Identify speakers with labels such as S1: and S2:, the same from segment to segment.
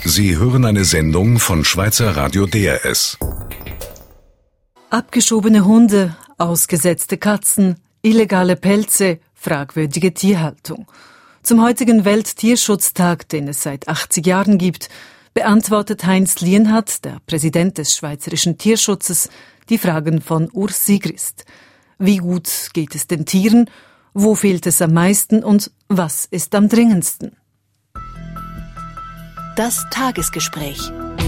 S1: Sie hören eine Sendung von Schweizer Radio DRS.
S2: Abgeschobene Hunde, ausgesetzte Katzen, illegale Pelze, fragwürdige Tierhaltung. Zum heutigen Welttierschutztag, den es seit 80 Jahren gibt, beantwortet Heinz Lienhard, der Präsident des Schweizerischen Tierschutzes, die Fragen von Urs Sigrist. Wie gut geht es den Tieren? Wo fehlt es am meisten und was ist am dringendsten?
S3: Das Tagesgespräch.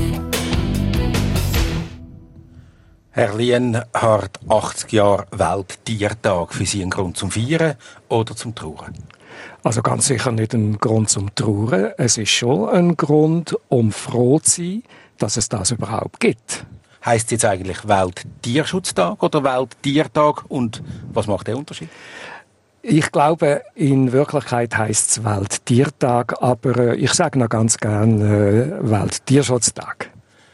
S4: Herr Lienhard, 80 Jahre Welttiertag. Für Sie ein Grund zum Feiern oder zum Trauern?
S5: Also ganz sicher nicht ein Grund zum Trauern. Es ist schon ein Grund, um froh zu sein, dass es das überhaupt gibt.
S4: Heisst es jetzt eigentlich Welttierschutztag oder Welttiertag? Und was macht der Unterschied?
S5: Ich glaube, in Wirklichkeit heisst es Welttiertag, aber ich sage noch ganz gern Welttierschutztag.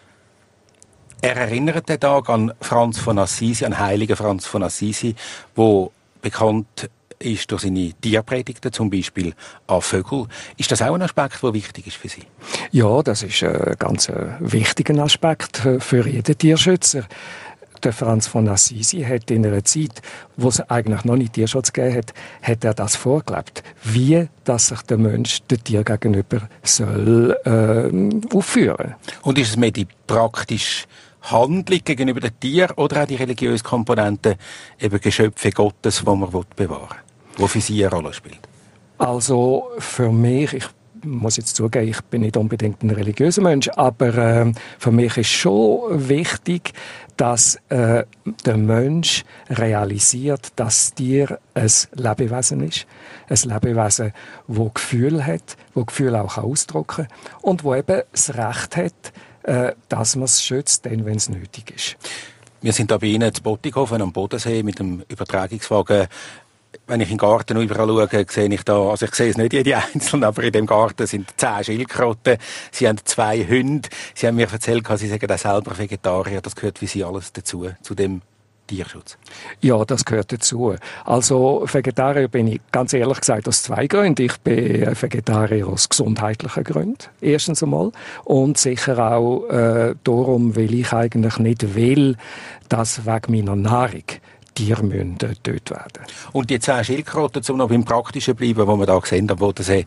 S4: Er erinnert den Tag an Franz von Assisi, an heiligen Franz von Assisi, wo bekannt ist durch seine Tierpredigten, zum Beispiel an Vögel. Ist das auch ein Aspekt, der wichtig ist für Sie?
S5: Ja, das ist ein ganz wichtiger Aspekt für jeden Tierschützer. Der Franz von Assisi hat in einer Zeit, wo es eigentlich noch nicht Tierschutz gegeben hat, hat er das vorgelebt, wie dass sich der Mensch dem Tier gegenüber soll aufführen.
S4: Und ist es mehr die praktische Handlung gegenüber dem Tier oder auch die religiöse Komponente, eben Geschöpfe Gottes, die man bewahren will, die für Sie eine Rolle spielt?
S5: Also für mich, ich muss jetzt zugeben, ich bin nicht unbedingt ein religiöser Mensch, aber für mich ist schon wichtig, dass der Mensch realisiert, dass das Tier ein Lebewesen ist. Ein Lebewesen, das Gefühl hat, das Gefühl auch ausdrücken kann und das eben das Recht hat, dass man es schützt, wenn es nötig ist.
S4: Wir sind hier bei Ihnen in Bottighofen am Bodensee mit dem Übertragungswagen. Wenn ich in den Garten überall schaue, sehe ich da, also ich sehe es nicht jede einzelne, aber in dem Garten sind 10 Schildkröten, Sie haben 2 Hunde, Sie haben mir erzählt, Sie sagen auch selber Vegetarier, das gehört wie Sie alles dazu, zu dem Tierschutz? Ja,
S5: das gehört dazu. Also Vegetarier bin ich ganz ehrlich gesagt aus 2 Gründen. Ich bin Vegetarier aus gesundheitlichen Gründen, erstens einmal. Und sicher auch darum, weil ich eigentlich nicht will, dass wegen meiner Nahrung Tiere müssen getötet werden.
S4: Und die 10 Schildkröten, um noch beim Praktischen bleiben, die wir da sehen am Bodensee,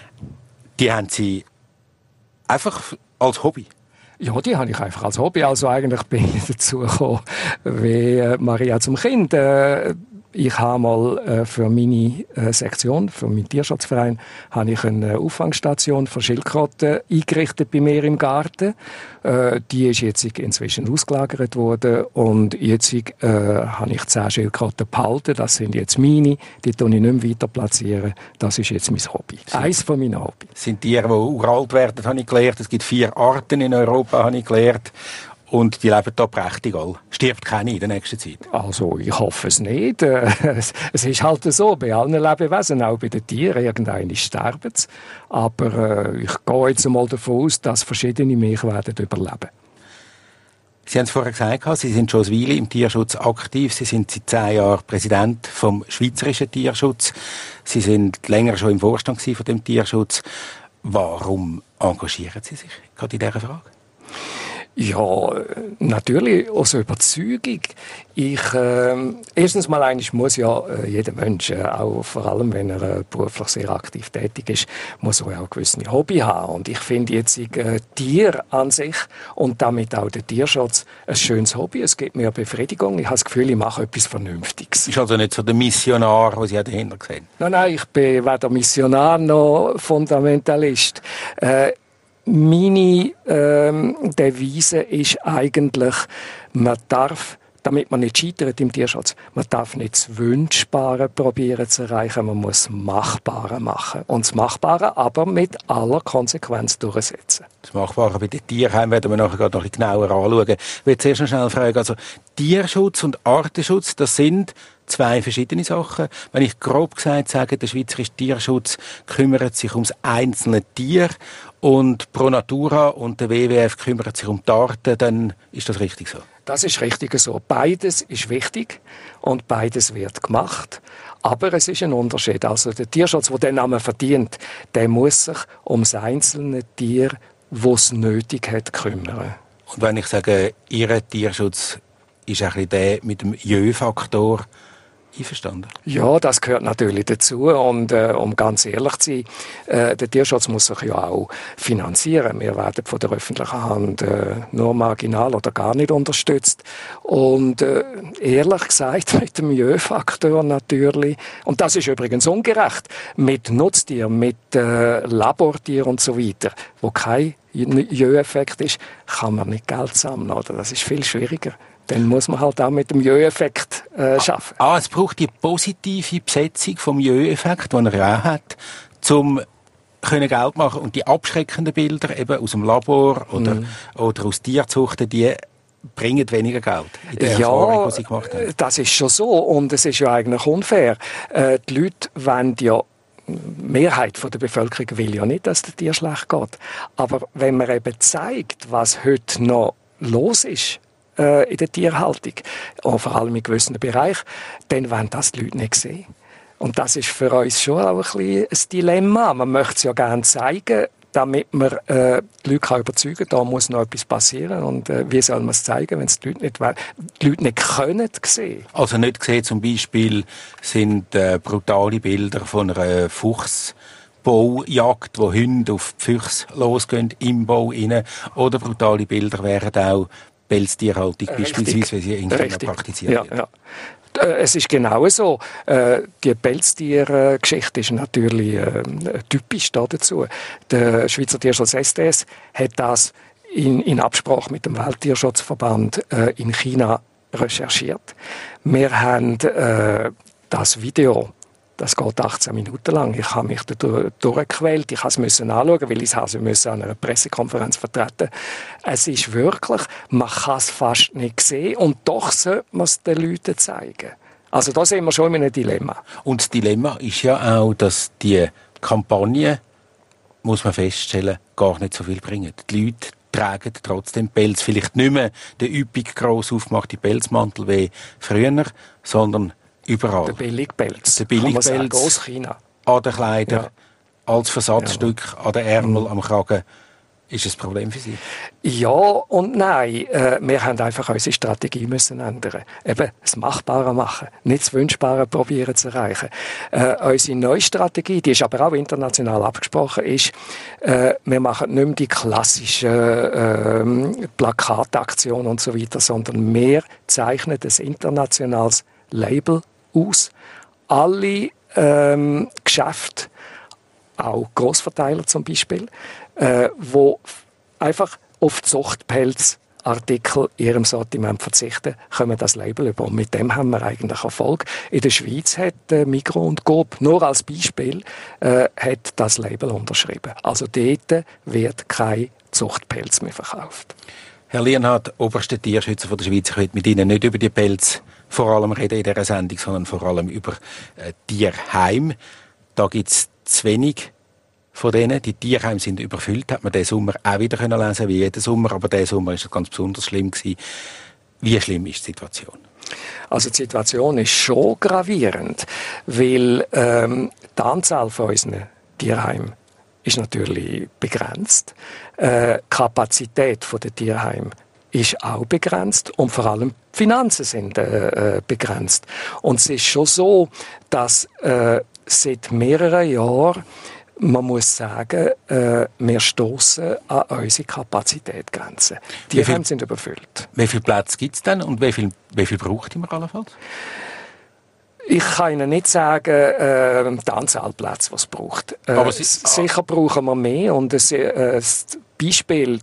S4: die haben Sie einfach als Hobby?
S5: Ja, die habe ich einfach als Hobby. Also eigentlich bin ich dazu gekommen, wie Maria zum Kind. Ich habe mal für meine Sektion, für meinen Tierschutzverein, habe ich eine Auffangstation für Schildkröten eingerichtet bei mir im Garten. Die ist jetzt inzwischen ausgelagert worden und jetzt habe ich 10 Schildkröten behalten. Das sind jetzt meine, die tue ich nicht mehr weiter platzieren. Das ist jetzt mein Hobby. Eins von meinen Hobbys.
S4: Sind Tiere, die uralt werden, habe ich gelernt. Es gibt 4 Arten in Europa, habe ich gelernt. Und die leben da prächtig all. Stirbt keine in der nächsten Zeit?
S5: Also, ich hoffe es nicht. Es ist halt so, bei allen Lebewesen, auch bei den Tieren, irgendwann sterben sie. Aber ich gehe jetzt mal davon aus, dass verschiedene mich werden überleben.
S4: Sie haben es vorher gesagt, Sie sind schon eine Weile im Tierschutz aktiv. Sie sind seit 10 Jahren Präsident vom Schweizerischen Tierschutz. Sie sind länger schon im Vorstand von dem Tierschutz. Warum engagieren Sie sich gerade in dieser Frage?
S5: Ja, natürlich aus Überzeugung. Erstens mal muss ja jeder Mensch, auch vor allem wenn er beruflich sehr aktiv tätig ist, muss er auch gewisse Hobby haben. Und ich finde jetzt Tier an sich und damit auch der Tierschutz ein schönes Hobby. Es gibt mir Befriedigung. Ich habe das Gefühl, ich mache etwas Vernünftiges.
S4: Ist also nicht so der Missionar, den Sie dahinter sehen?
S5: Nein, ich bin weder Missionar noch Fundamentalist. Meine Devise ist eigentlich, man darf, damit man nicht scheitert im Tierschutz, man darf nicht das Wünschbare probieren zu erreichen, man muss das Machbare machen. Und das Machbare aber mit aller Konsequenz durchsetzen.
S4: Das Machbare bei den Tierheimen werden wir nachher noch ein bisschen genauer anschauen. Ich will zuerst noch schnell fragen, also Tierschutz und Artenschutz, das sind 2 verschiedene Sachen. Wenn ich grob gesagt sage, der Schweizerische Tierschutz kümmert sich ums einzelne Tier und Pro Natura und der WWF kümmert sich um die Arten, dann ist das richtig so?
S5: Das ist richtig so. Beides ist wichtig und beides wird gemacht. Aber es ist ein Unterschied. Also der Tierschutz, der den Namen verdient, der muss sich um das einzelne Tier wo es nötig hat, kümmern.
S4: Und wenn ich sage, Ihr Tierschutz ist ein bisschen der mit dem Jö-Faktor einverstanden?
S5: Ja, das gehört natürlich dazu. Und um ganz ehrlich zu sein, der Tierschutz muss sich ja auch finanzieren. Wir werden von der öffentlichen Hand nur marginal oder gar nicht unterstützt. Und ehrlich gesagt, mit dem Jö-Faktor natürlich, und das ist übrigens ungerecht, mit Nutztieren, mit Labortieren und so weiter, wo kein Jö-Effekt ist, kann man nicht Geld sammeln. Oder? Das ist viel schwieriger. Dann muss man halt auch mit dem Jö-Effekt arbeiten.
S4: Es braucht die positive Besetzung vom Jö-Effekt, den er ja auch hat, um Geld machen. Und die abschreckenden Bilder eben aus dem Labor oder aus Tierzuchten, die bringen weniger Geld in der Erfahrung, die sie gemacht haben.
S5: Das ist schon so. Und es ist ja eigentlich unfair. Die Leute wollen ja, die Mehrheit der Bevölkerung will ja nicht, dass es dir schlecht geht. Aber wenn man eben zeigt, was heute noch los ist, in der Tierhaltung, und vor allem in gewissen Bereichen, dann wollen das die Leute nicht sehen. Und das ist für uns schon auch ein bisschen ein Dilemma. Man möchte es ja gerne zeigen, damit man die Leute überzeugen kann, da muss noch etwas passieren. Und wie soll man es zeigen, wenn es die Leute nicht können sehen?
S4: Also nicht gesehen, zum Beispiel sind brutale Bilder von einer Fuchsbaujagd, wo Hunde auf die Füchse losgehen, im Bau rein. Oder brutale Bilder wären auch Pelztierhaltung, beispielsweise, wie sie irgendwann praktiziert wird.
S5: Ja. Es ist genau so. Die Pelztiergeschichte ist natürlich typisch dazu. Der Schweizer Tierschutz SDS hat das in Absprache mit dem Welttierschutzverband in China recherchiert. Wir haben das Video, das geht 18 Minuten lang. Ich habe mich da durchgequält. Ich musste es anschauen, weil ich es an einer Pressekonferenz vertreten. Es ist wirklich, man kann es fast nicht sehen und doch sollte man es den Leuten zeigen. Also da sind wir schon in einem Dilemma.
S4: Und das Dilemma ist ja auch, dass die Kampagne, muss man feststellen, gar nicht so viel bringen. Die Leute tragen trotzdem Pelz. Vielleicht nicht mehr den üppig gross aufgemachten Pelzmantel wie früher, sondern überall.
S5: Der Billigpelz.
S4: Der Billigpelz
S5: aus China.
S4: An den Kleidern, als Versatzstück, an den Ärmel, am Kragen. Ist das ein Problem für Sie?
S5: Ja und nein. Wir haben einfach unsere Strategie müssen ändern. Eben das Machbare machen, nicht das Wünschbare probieren zu erreichen. Unsere neue Strategie, die ist aber auch international abgesprochen, ist, wir machen nicht mehr die klassischen Plakataktionen und so weiter, sondern wir zeichnen ein internationales Label aus. Alle Geschäfte, auch Grossverteiler zum Beispiel, wo einfach auf Zuchtpelzartikel in ihrem Sortiment verzichten, kommen das Label über. Und mit dem haben wir eigentlich Erfolg. In der Schweiz hat Migros und Coop, nur als Beispiel, hat das Label unterschrieben. Also dort wird kein Zuchtpelz mehr verkauft.
S4: Herr Lienhard, oberster Tierschützer von der Schweiz, ich will mit Ihnen nicht über die Pelz vor allem reden in dieser Sendung, sondern vor allem über Tierheim. Da gibt es zu wenig von denen. Die Tierheime sind überfüllt, hat man diesen Sommer auch wieder lesen können, wie jeden Sommer, aber diesen Sommer war es ganz besonders schlimm gewesen. Wie schlimm ist die Situation?
S5: Also die Situation ist schon gravierend, weil die Anzahl von unseren Tierheimen ist natürlich begrenzt. Die Kapazität der Tierheime ist auch begrenzt und vor allem die Finanzen sind begrenzt. Und es ist schon so, dass seit mehreren Jahren, man muss sagen, wir stoßen an unsere Kapazitätsgrenzen. Die Tierheime sind überfüllt.
S4: Wie viele Plätze gibt es denn und wie viel braucht ihr allenfalls?
S5: Ich kann Ihnen nicht sagen, die Anzahl Plätze, die es braucht. Aber sicher brauchen wir mehr. Und das Beispiel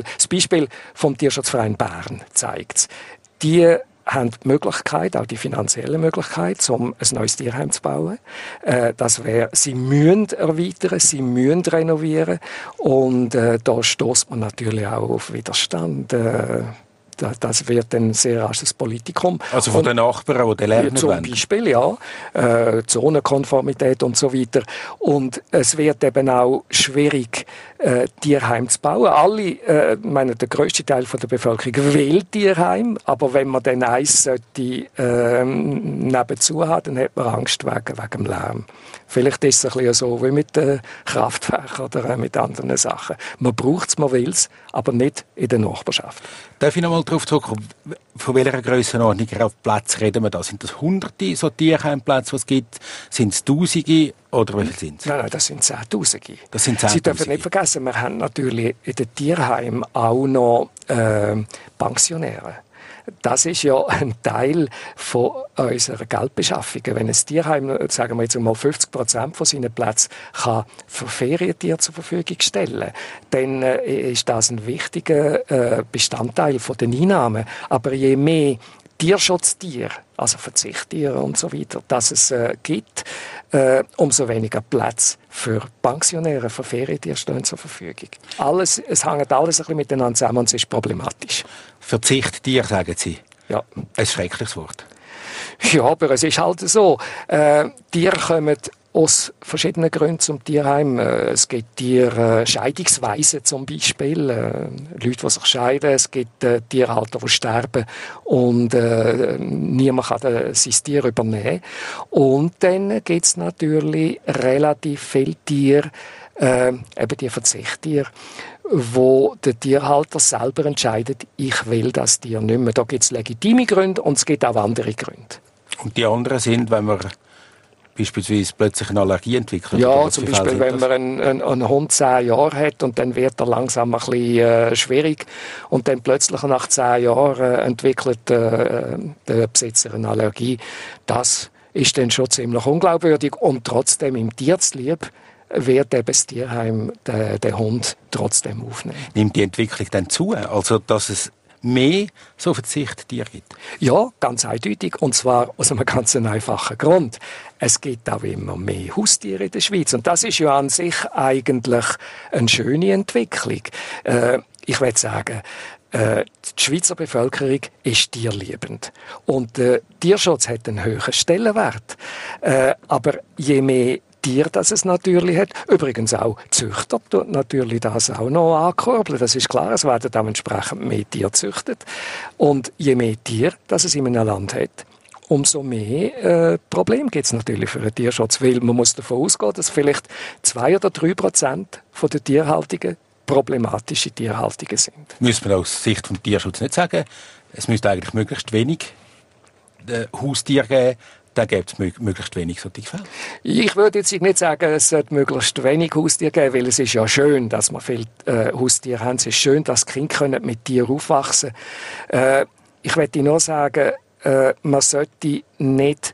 S5: vom Tierschutzverein Bern zeigt es. Die haben die Möglichkeit, auch die finanzielle Möglichkeit, um ein neues Tierheim zu bauen. Sie müssen erweitern, sie müssen renovieren. Und da stößt man natürlich auch auf Widerstand. Das wird dann sehr rasch das Politikum.
S4: Also von den Nachbarn, die den lernen
S5: zum
S4: wollen?
S5: Beispiel, ja. Zonenkonformität und so weiter. Und es wird eben auch schwierig, Tierheim zu bauen. Alle, der grösste Teil von der Bevölkerung will Tierheim, aber wenn man dann eins sollte, nebenzu hat, dann hat man Angst wegen dem Lärm. Vielleicht ist es ein bisschen so wie mit den Kraftwerken oder mit anderen Sachen. Man braucht es, man will es, aber nicht in der Nachbarschaft.
S4: Darf ich noch mal darauf zurückkommen? Von welcher Grössenordnung auf Plätze reden wir da? Sind das Hunderte so Tierheimplätze, die es gibt? Sind es Tausende oder wie viel sind es?
S5: Nein, das sind Zehntausende.
S4: Das sind Zehntausende.
S5: Sie dürfen nicht vergessen, wir haben natürlich in den Tierheimen auch noch Pensionäre. Das ist ja ein Teil von unserer Geldbeschaffung. Wenn ein Tierheim, sagen wir jetzt mal 50% von seinen Plätzen kann für Ferientiere zur Verfügung stellen, dann ist das ein wichtiger Bestandteil von den Einnahmen. Aber je mehr Tierschutztiere, also Verzichttiere und so weiter, dass es gibt, umso weniger Platz für Pensionäre, für Ferientiere stehen zur Verfügung. Es hängt alles ein bisschen miteinander zusammen und es ist problematisch.
S4: Verzichttier, sagen Sie?
S5: Ja.
S4: Ein schreckliches Wort.
S5: Ja, aber es ist halt so. Tiere kommen aus verschiedenen Gründen zum Tierheim. Es gibt Scheidungsweisen zum Beispiel. Leute, die sich scheiden. Es gibt Tierhalter, die sterben und niemand kann sein Tier übernehmen. Und dann gibt es natürlich relativ viele Tiere, eben die Verzichttiere, wo der Tierhalter selber entscheidet, ich will das Tier nicht mehr. Da gibt es legitime Gründe und es gibt auch andere Gründe.
S4: Und die anderen sind, wenn man beispielsweise plötzlich eine Allergie entwickelt?
S5: Ja, zum Beispiel, wenn man einen Hund 10 Jahre hat und dann wird er langsam ein bisschen schwierig und dann plötzlich nach 10 Jahren entwickelt der Besitzer eine Allergie. Das ist dann schon ziemlich unglaubwürdig und trotzdem im Tierzlieb wird eben das Tierheim den Hund trotzdem aufnehmen.
S4: Nimmt die Entwicklung dann zu? Also, dass es mehr so Verzichttiere gibt?
S5: Ja, ganz eindeutig. Und zwar aus einem ganz einfachen Grund. Es gibt auch immer mehr Haustiere in der Schweiz. Und das ist ja an sich eigentlich eine schöne Entwicklung. Ich würde sagen, die Schweizer Bevölkerung ist tierliebend. Und der Tierschutz hat einen höheren Stellenwert. Aber je mehr Tier, das es natürlich hat. Übrigens auch Züchter tut natürlich das auch noch ankurbeln. Das ist klar, es werden dann entsprechend mehr Tiere gezüchtet. Und je mehr Tier, das es in einem Land hat, umso mehr Probleme gibt es natürlich für den Tierschutz. Weil man muss davon ausgehen, dass vielleicht 2 oder 3% von den Tierhaltungen problematische Tierhaltungen sind.
S4: Müsste man aus Sicht des Tierschutzes nicht sagen, es müsste eigentlich möglichst wenig Haustiere geben, dann gibt es möglichst wenig solche Fälle. Ich
S5: würde jetzt nicht sagen, es sollte möglichst wenig Haustiere geben, weil es ist ja schön, dass wir viele Haustiere haben. Es ist schön, dass die Kinder mit Tieren aufwachsen können. Ich möchte nur sagen, man sollte nicht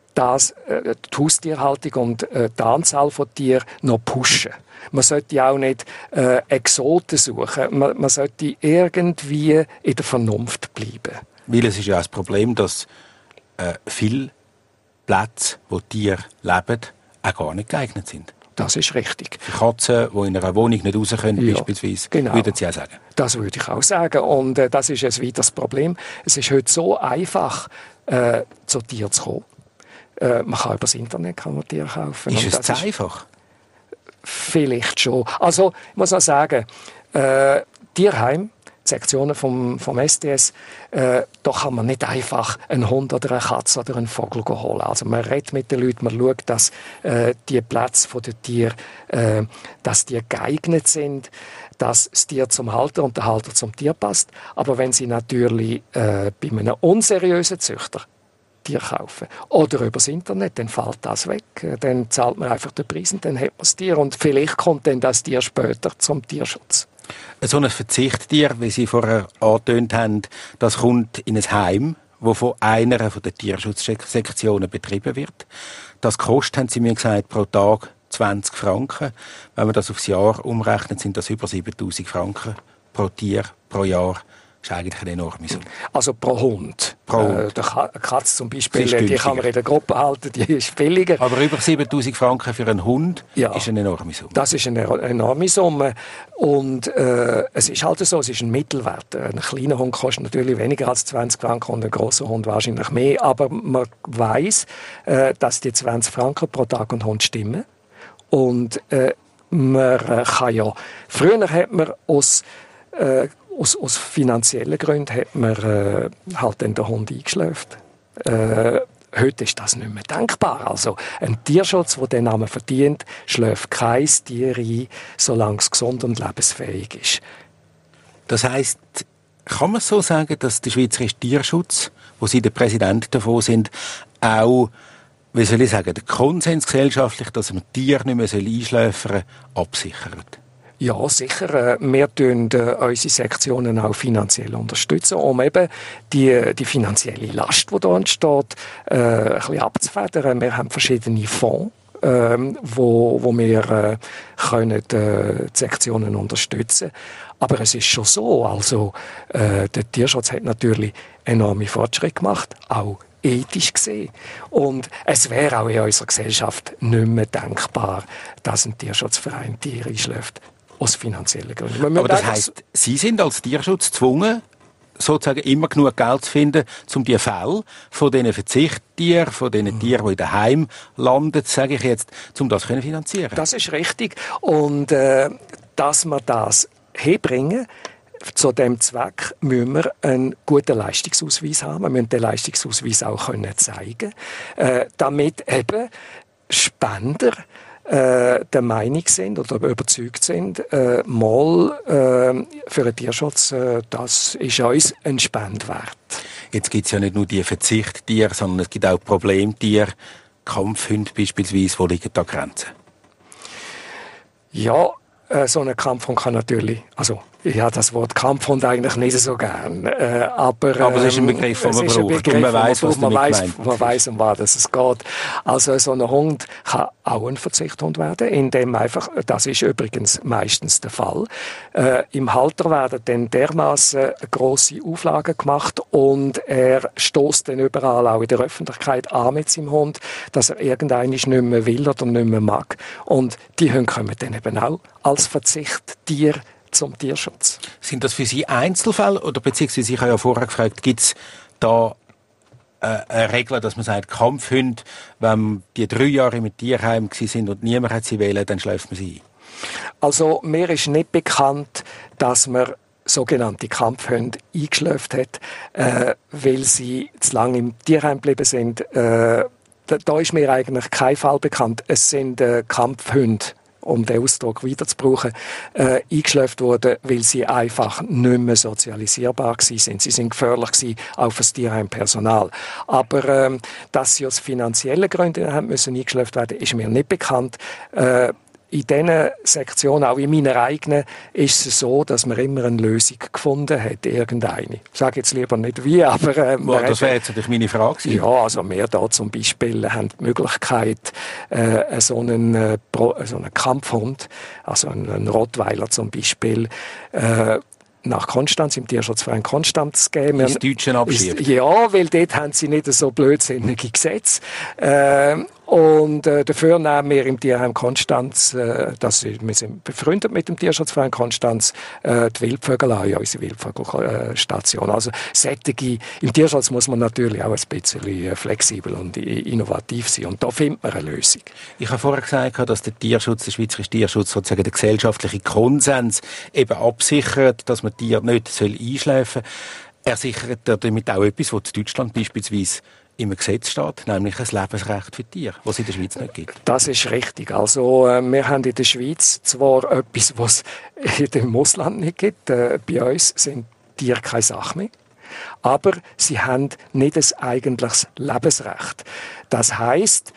S5: die Haustierhaltung und die Anzahl von Tieren noch pushen. Man sollte auch nicht Exoten suchen. Man sollte irgendwie in der Vernunft bleiben.
S4: Weil es ist ja auch das Problem, dass viele Plätze, wo Tiere leben, auch gar nicht geeignet sind.
S5: Das ist richtig.
S4: Für Katzen, die in einer Wohnung nicht raus können,
S5: ja,
S4: beispielsweise,
S5: genau.
S4: Würden Sie auch sagen?
S5: Das würde ich auch sagen. Und das ist ein weiteres Problem. Es ist heute so einfach, zu Tieren zu kommen. Man kann über das Internet Tiere kaufen.
S4: Ist es zu einfach?
S5: Vielleicht schon. Also, ich muss auch sagen, Tierheim, Sektionen vom STS, da kann man nicht einfach einen Hund oder eine Katze oder einen Vogel holen. Also man redet mit den Leuten, man schaut, dass die Plätze der Tiere, dass die geeignet sind, dass das Tier zum Halter und der Halter zum Tier passt. Aber wenn sie natürlich bei einem unseriösen Züchter Tier kaufen oder übers Internet, dann fällt das weg. Dann zahlt man einfach den Preis und dann hat man das Tier. Und vielleicht kommt dann das Tier später zum Tierschutz.
S4: So ein Verzichttier, wie Sie vorher angetönt haben, das kommt in ein Heim, das von einer der Tierschutzsektionen betrieben wird. Das kostet, haben Sie mir gesagt, pro Tag 20 Franken. Wenn man das aufs Jahr umrechnet, sind das über 7'000 Franken pro Tier, pro Jahr. Das ist eigentlich eine enorme Summe.
S5: Also pro Hund. Die Katze zum Beispiel, die kann man in der Gruppe halten, die ist billiger.
S4: Aber über 7'000 Franken für einen Hund ist eine enorme Summe.
S5: Das ist eine enorme Summe. Und es ist halt so, es ist ein Mittelwert. Ein kleiner Hund kostet natürlich weniger als 20 Franken und ein grosser Hund wahrscheinlich mehr. Aber man weiss, dass die 20 Franken pro Tag und Hund stimmen. Und Früher hat man aus finanziellen Gründen halt den Hund eingeschläft. Heute ist das nicht mehr denkbar. Also ein Tierschutz, der den Namen verdient, schläft kein Tier ein, solange es gesund und lebensfähig ist.
S4: Das heisst, kann man so sagen, dass der schweizerische Tierschutz, wo Sie der Präsident davon sind, auch, wie soll ich sagen, der Konsens gesellschaftlich, dass man Tiere nicht mehr einschläfern soll, absichert?
S5: Ja, sicher. Wir tun unsere Sektionen auch finanziell unterstützen, um eben die finanzielle Last, die da entsteht, ein bisschen abzufedern. Wir haben verschiedene Fonds, wo wir können die Sektionen unterstützen. Aber es ist schon so, also der Tierschutz hat natürlich enorme Fortschritte gemacht, auch ethisch gesehen. Und es wäre auch in unserer Gesellschaft nicht mehr denkbar, dass ein Tierschutzverein Tiere einschläft, aus finanziellen Gründen.
S4: Aber das heisst, Sie sind als Tierschutz gezwungen, sozusagen immer genug Geld zu finden, um die Fälle von diesen Verzichttieren, von diesen Tieren, die in den Heimen landen, sage ich jetzt, um das zu finanzieren.
S5: Das ist richtig. Und dass wir das herbringen, zu dem Zweck müssen wir einen guten Leistungsausweis haben. Wir müssen den Leistungsausweis auch zeigen können, damit eben Spender der Meinung sind oder überzeugt sind, für den Tierschutz, das ist uns ein Spend wert.
S4: Jetzt gibt es ja nicht nur die Verzichttiere, sondern es gibt auch Problemtiere, Kampfhunde beispielsweise, wo liegen da Grenzen?
S5: Ja, so ein Kampfhund kann natürlich, also ich habe das Wort Kampfhund eigentlich nicht so gern, aber es ist ein Begriff, den man braucht und man weiss, was damit gemeint. Man weiss, um was es geht. Also so ein Hund kann auch ein Verzichthund werden, indem einfach, das ist übrigens meistens der Fall, im Halter werden dann dermaßen grosse Auflagen gemacht und er stößt dann überall auch in der Öffentlichkeit an mit seinem Hund, dass er irgendwann nicht mehr will oder nicht mehr mag. Und die Hunde kommen dann eben auch als Verzichttier zum Tierschutz.
S4: Sind das für Sie Einzelfälle oder beziehungsweise, ich habe ja vorher gefragt, gibt es da eine Regel, dass man sagt, Kampfhunde, wenn die 3 Jahre mit Tierheim sind und niemand hat sie wählen, dann schläft man sie ein?
S5: Also mir ist nicht bekannt, dass man sogenannte Kampfhunde eingeschläft hat, weil sie zu lange im Tierheim geblieben sind. Da ist mir eigentlich kein Fall bekannt. Es sind Kampfhunde, um den Ausdruck wieder zu brauchen, eingeschläft wurden, weil sie einfach nicht mehr sozialisierbar waren. Sie sind gefährlich gewesen, auch für das Tierheimpersonal. Aber dass sie aus finanziellen Gründen haben müssen eingeschläft werden, ist mir nicht bekannt. In diesen Sektionen, auch in meiner eigenen, ist es so, dass man immer eine Lösung gefunden hat, irgendeine. Ich sage jetzt lieber nicht wie, aber...
S4: das wäre jetzt natürlich meine Frage gewesen.
S5: Ja, also wir da zum Beispiel haben die Möglichkeit, so einen Kampfhund, also einen Rottweiler zum Beispiel, nach Konstanz, im Tierschutzverein Konstanz zu geben.
S4: Ins Deutsche abschieben?
S5: Ja, weil dort haben sie nicht so blödsinnige Gesetze. Und dafür nehmen wir im Tierheim Konstanz, wir sind befreundet mit dem Tierschutzverein Konstanz, die Wildvögelei, unsere Wildvögelstation. Also im Tierschutz muss man natürlich auch ein bisschen flexibel und innovativ sein. Und da findet man eine Lösung.
S4: Ich habe vorher gesagt, dass der schweizerische Tierschutz sozusagen der gesellschaftliche Konsens eben absichert, dass man Tiere nicht einschläfen soll. Er sichert damit auch etwas, was in Deutschland beispielsweise im Gesetz steht, nämlich ein Lebensrecht für Tiere, was es in der Schweiz nicht gibt.
S5: Das ist richtig. Also wir haben in der Schweiz zwar etwas, was es im Ausland nicht gibt. Bei uns sind Tiere keine Sache mehr. Aber sie haben nicht ein eigentliches Lebensrecht. Das heisst,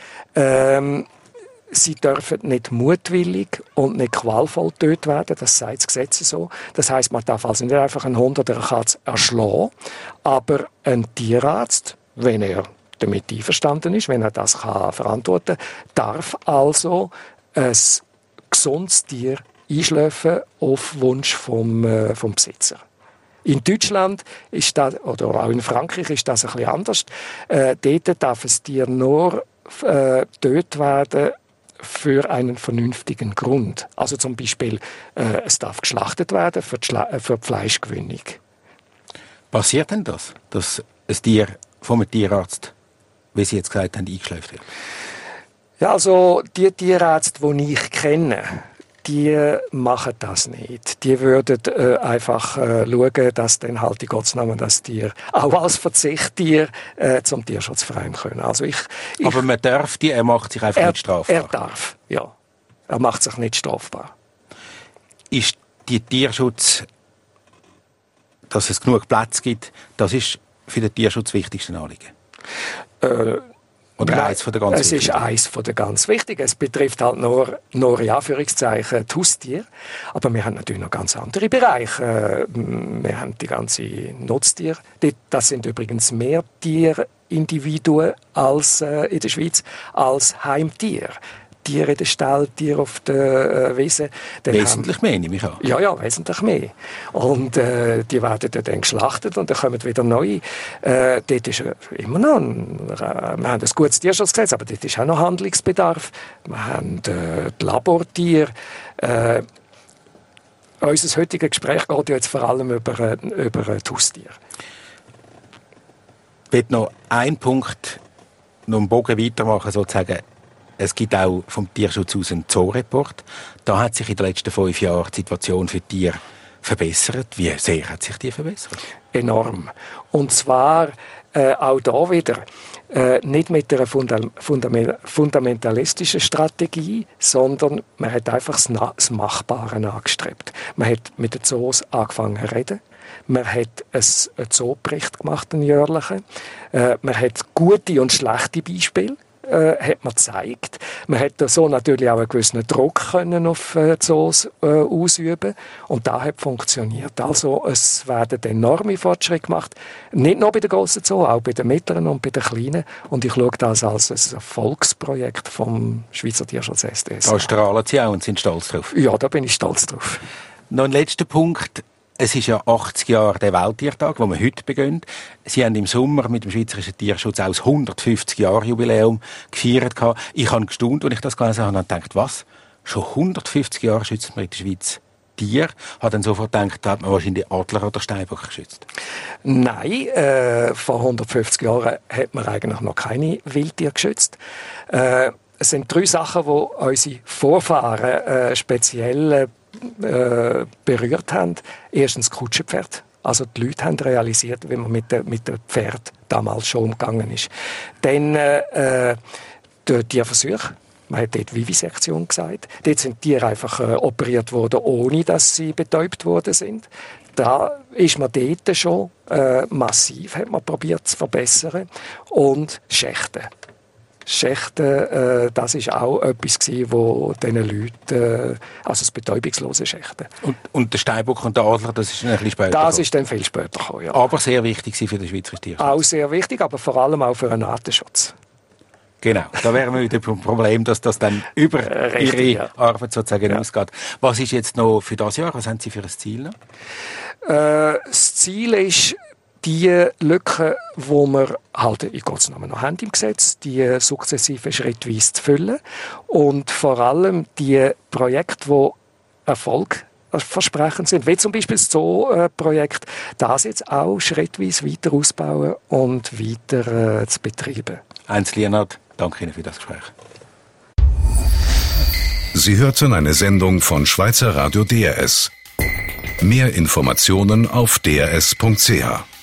S5: sie dürfen nicht mutwillig und nicht qualvoll getötet werden. Das sagt das Gesetz so. Das heisst, man darf also nicht einfach einen Hund oder eine Katze erschlagen. Aber ein Tierarzt, wenn er damit einverstanden ist, wenn er das verantworten kann, darf also ein gesundes Tier einschläfen auf Wunsch vom Besitzer. In Deutschland ist das, oder auch in Frankreich ist das ein bisschen anders. Dort darf ein Tier nur getötet werden für einen vernünftigen Grund. Also zum Beispiel, es darf geschlachtet werden für die Fleischgewinnung.
S4: Passiert denn das, dass ein Tier vom Tierarzt, wie Sie jetzt gesagt haben, eingeschläft wird?
S5: Ja, also die Tierärzte, die ich kenne, die machen das nicht. Die würden einfach schauen, dass dann halt in Gottes Namen das Tier auch als Verzichttier zum Tierschutzverein können. Also
S4: aber man darf er macht sich einfach nicht strafbar.
S5: Er darf, ja. Er macht sich nicht strafbar.
S4: Ist die Tierschutz, dass es genug Platz gibt, das ist für den Tierschutz das wichtigste Anliegen? Oder eins von der ganz wichtigen?
S5: Es ist eins von der ganz wichtigen. Es betrifft halt nur in Anführungszeichen die Haustiere. Aber wir haben natürlich noch ganz andere Bereiche. Wir haben die ganze Nutztiere. Das sind übrigens mehr Tierindividuen als in der Schweiz als Heimtiere. Tiere in den Stall, Tiere auf der Wiese.
S4: Wesentlich mehr, nehme ich an.
S5: Ja, wesentlich mehr. Und die werden dann geschlachtet und dann kommen wieder neue. Dort ist immer noch, wir haben ein gutes Tierschutzgesetz, aber dort ist auch noch Handlungsbedarf. Wir haben die Labortiere. Unser heutiges Gespräch geht ja jetzt vor allem über die Haustiere.
S4: Ich will noch einen Punkt, noch einen Bogen weitermachen, sozusagen. Es gibt auch vom Tierschutz aus einen Zooreport. Da hat sich in den letzten 5 Jahren die Situation für die Tiere verbessert. Wie sehr hat sich die verbessert?
S5: Enorm. Und zwar auch da wieder nicht mit einer fundamentalistischen Strategie, sondern man hat einfach das Machbare angestrebt. Man hat mit den Zoos angefangen zu reden. Man hat einen Zoobericht gemacht, einen jährlichen. Man hat gute und schlechte Beispiele. Hat man gezeigt. Man hat so natürlich auch einen gewissen Druck können auf Zoos ausüben und das hat funktioniert. Also es werden enorme Fortschritte gemacht, nicht nur bei den grossen Zoos, auch bei den mittleren und bei den kleinen. Und ich schaue das als ein Erfolgsprojekt vom Schweizer Tierschutz SDS.
S4: Da strahlen Sie auch und sind stolz drauf?
S5: Ja, da bin ich stolz drauf.
S4: Noch ein letzter Punkt. Es ist ja 80 Jahre der Welttiertag, den wir heute begehen. Sie haben im Sommer mit dem Schweizerischen Tierschutz auch das 150-Jahre-Jubiläum gefeiert. Ich habe gestaunt, als ich das gelesen habe, und gedacht, was? Schon 150 Jahre schützen wir in der Schweiz Tiere? Habe dann sofort gedacht, da hat man wahrscheinlich Adler oder Steinbock geschützt.
S5: Nein, vor 150 Jahren hat man eigentlich noch keine Wildtiere geschützt. Es sind 3 Sachen, die unsere Vorfahren speziell berührt haben. Erstens Kutschenpferd. Also die Leute haben realisiert, wie man mit dem Pferd damals schon umgegangen ist. Dann der Tierversuch. Man hat dort Vivisektion gesagt. Dort sind Tiere einfach operiert worden, ohne dass sie betäubt worden sind. Da ist man dort schon massiv, hat man probiert zu verbessern. Und Schächten. Schächten, das ist auch etwas gewesen, wo diesen Leuten, also das betäubungslose Schächten.
S4: Und der Steinbock und der Adler, das ist ein bisschen später
S5: Das ist dann viel später gekommen, ja.
S4: Aber sehr wichtig für den Schweizerischen Tierschutz.
S5: Auch sehr wichtig, aber vor allem auch für einen Artenschutz.
S4: Genau, da wären wir wieder beim Problem, dass das dann über Ihre Arbeit sozusagen ausgeht. Was ist jetzt noch für das Jahr? Was haben Sie für ein Ziel noch?
S5: Das Ziel ist, die Lücken, die wir halt in Gottes Namen noch haben im Gesetz, die sukzessive schrittweise zu füllen und vor allem die Projekte, die erfolgversprechend sind, wie zum Beispiel das Zoo-Projekt, das jetzt auch schrittweise weiter ausbauen und weiter zu betreiben.
S4: Heinz Lienert, danke Ihnen für das Gespräch.
S1: Sie hörten eine Sendung von Schweizer Radio DRS. Mehr Informationen auf drs.ch.